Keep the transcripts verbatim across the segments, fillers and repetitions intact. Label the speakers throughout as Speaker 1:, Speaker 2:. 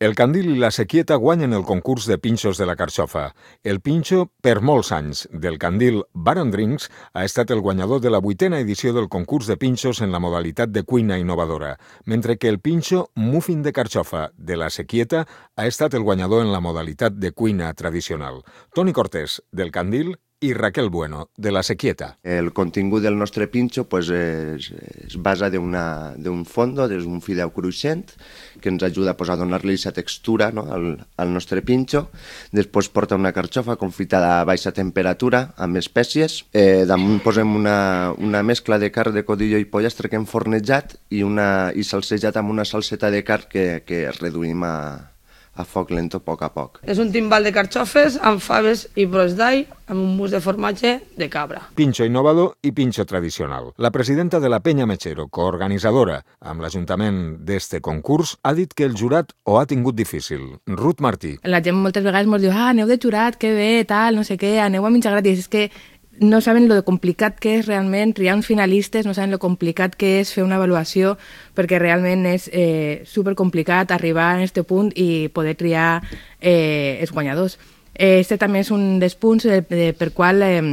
Speaker 1: El Candil i la Sequieta guanyen el concurs de pinxos de la Carxofa. El pinxo, per molts anys, del Candil Baron Drinks ha estat el guanyador de la vuitena edició del concurs de pinxos en la modalitat de cuina innovadora, mentre que el pinxo Muffin de Carxofa de la Sequieta ha estat el guanyador en la modalitat de cuina tradicional. Toni Cortés, del Candil, i Raquel Bueno, de la Sequieta.
Speaker 2: El contingut del nostre pinxo pues, es, es basa d'un fondo, d'un fideu cruixent, que ens ajuda pues, a donar-li aquesta textura, no, al, al nostre pinxo. Després porta una carxofa confitada a baixa temperatura, amb espècies. Eh, damunt posem una, una mescla de carn de codillo i pollastre que hem fornejat i, una, i salsejat amb una salseta de carn que, que reduïm a, a foc lento a poc a poc.
Speaker 3: És un timbal de carxofes amb faves i brots d'all amb un mousse de formatge de cabra.
Speaker 1: Pinxo innovador i pinxo tradicional. La presidenta de la Penya Mechero, coorganitzadora amb l'Ajuntament d'este concurs, ha dit que el jurat ho ha tingut difícil. Ruth Martí.
Speaker 4: La gent moltes vegades ens diu, ah, aneu de jurat, que bé, tal, no sé què, aneu a menjar gratis. És que no saben lo complicat que és realment triar uns finalistes, no saben lo complicat que és fer una avaluació, perquè realment és eh, supercomplicat arribar a aquest punt i poder triar eh, els guanyadors. Este també és un dels punts de, de, per qual eh,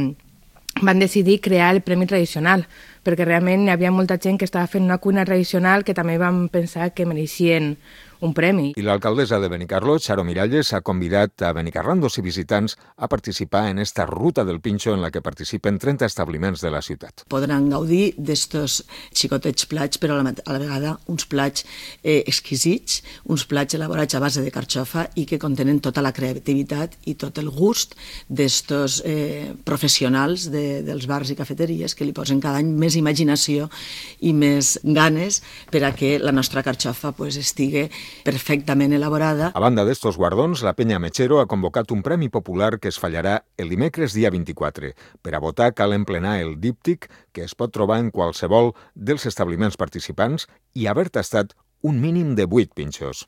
Speaker 4: van decidir crear el Premi Tradicional, perquè realment hi havia molta gent que estava fent una cuina tradicional que també van pensar que mereixien un premi.
Speaker 1: I l'alcaldessa de Benicarló, Charo Miralles, ha convidat a benicarlandos i visitants a participar en esta ruta del pinxo en la que participen trenta establiments de la ciutat.
Speaker 5: Podran gaudir d'estos xicotets plats, però a la, a la vegada uns plats eh, exquisits, uns plats elaborats a base de carxofa i que contenen tota la creativitat i tot el gust d'estos eh, professionals de, dels bars i cafeteries que li posen cada any més imaginació i més ganes per a que la nostra carxofa pues, estigui perfectament elaborada.
Speaker 1: A banda d'estos guardons, la Penya Mechero ha convocat un premi popular que es fallarà el dimecres dia vint-i-quatre. Per a votar cal emplenar el díptic que es pot trobar en qualsevol dels establiments participants i haver tastat un mínim de vuit pinxos.